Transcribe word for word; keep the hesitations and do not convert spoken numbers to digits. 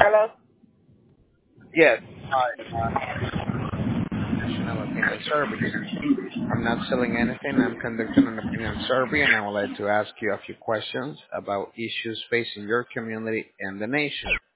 Hello? Yes. National Opinion Survey. I'm not selling anything. I'm conducting an opinion survey, and I would like to ask you a few questions about issues facing your community and the nation.